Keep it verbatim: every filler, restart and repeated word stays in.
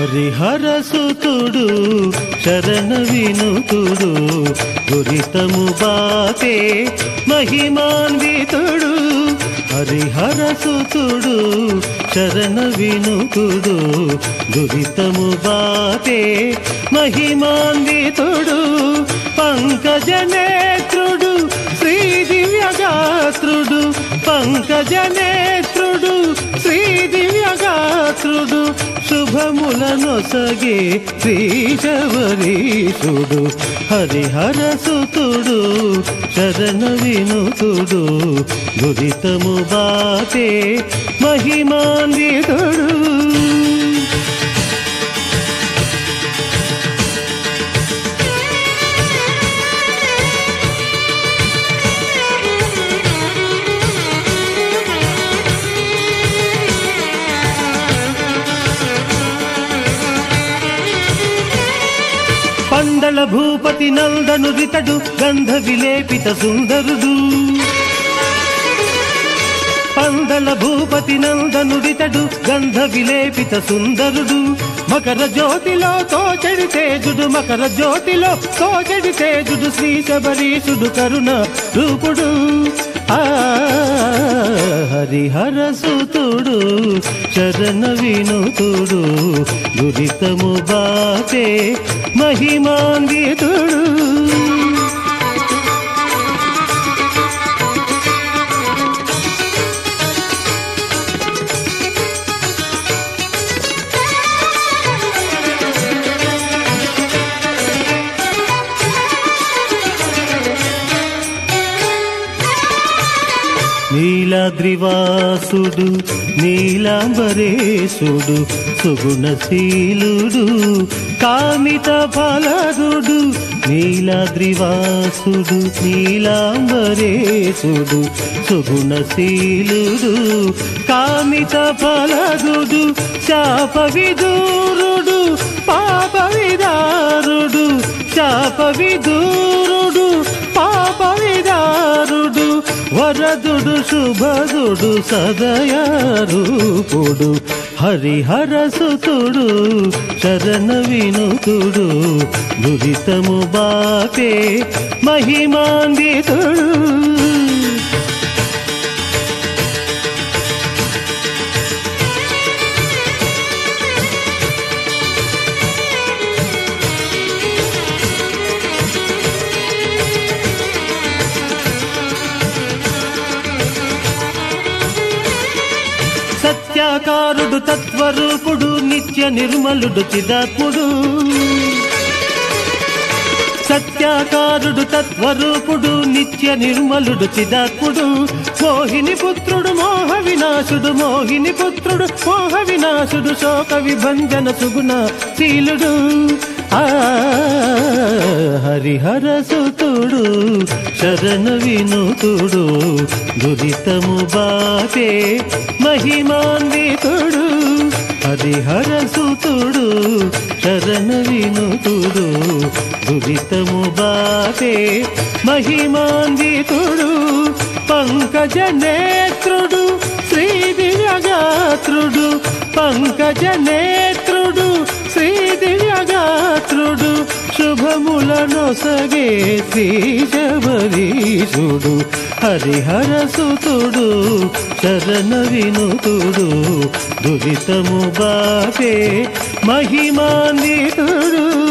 హరిహరసుతుడు శరణ వినుతుడు దురితము బాపే మహిమాన్వితుడు హరిహరసుతుడు శరణ వినుతుడు దురితము బాపే మహిమాన్వితుడు పంకజనేత్రుడు శ్రీ దివ్యగాత్రుడు పంకజనేత్రుడు శ్రీ దివ్యగాత్రుడు శుభములనొసగే శ్రీశబరీశుడు హరిహరసుతుడు శరణ వినుతుడు దురితము బాపే మహిమాన్వితుడు పందళ భూపతి నందను రితడు గంధ విలేపిత సుందరుడు పందళ భూపతి నందను రితడు గంధ విలేపిత సుందరుడు మకర జ్యోతిలో తోచెడి తేజుడు మకర జ్యోతిలో తోచెడి తేజుడు శ్రీ శబరీశుడు కరుణ రూపుడు ఆ హరిహరసుతుడు శరణ వినుతుడు దురితము బాపే మహిమాన్వితుడు నీలాద్రివాసుడు నీలాంబరేశుడు సుగుణశీలుడు కామిత ఫలదుడు నీలాద్రివాసుడు నీలాంబరేశుడు సుగుణశీలుడు కామిత ఫలదుడు శాప విదూరుడు పాప విదారుడు శాప విదూరుడు పాప విదారుడు వరదుడు శుభదుడు సదయారూపుడు హరిహరసుతుడు శరణ వినుతుడు దురితము బాపే మహిమాన్వితుడు సత్యాకారుడు తత్వరూపుడు నిత్య నిర్మలుడు చిదాత్ముడు సత్యాకారుడు తత్వరూపుడు నిత్య నిర్మలుడు చిదాత్ముడు మోహిని పుత్రుడు మోహ వినాశుడు మోహిని పుత్రుడు మోహ వినాశుడు శోక విభంజన సుగుణ శీలుడు ఆ హరిహరసుతుడు శరణ వినుతుడు దురితము బాపే మహిమాన్వితుడు హరిహరసుతుడు శరణ వినుతుడు దురితము బాపే మహిమాన్వితుడు పంకజనేత్రుడు శ్రీ దివ్యగాత్రుడు పంకజనేత్రుడు శ్రీ దివ్యగాత్రుడు శుభములనొసగే శ్రీ శబరీశుడు హరిహరసుతుడు శరణ వినుతుడు దురితము బాపే మహిమాన్వితుడు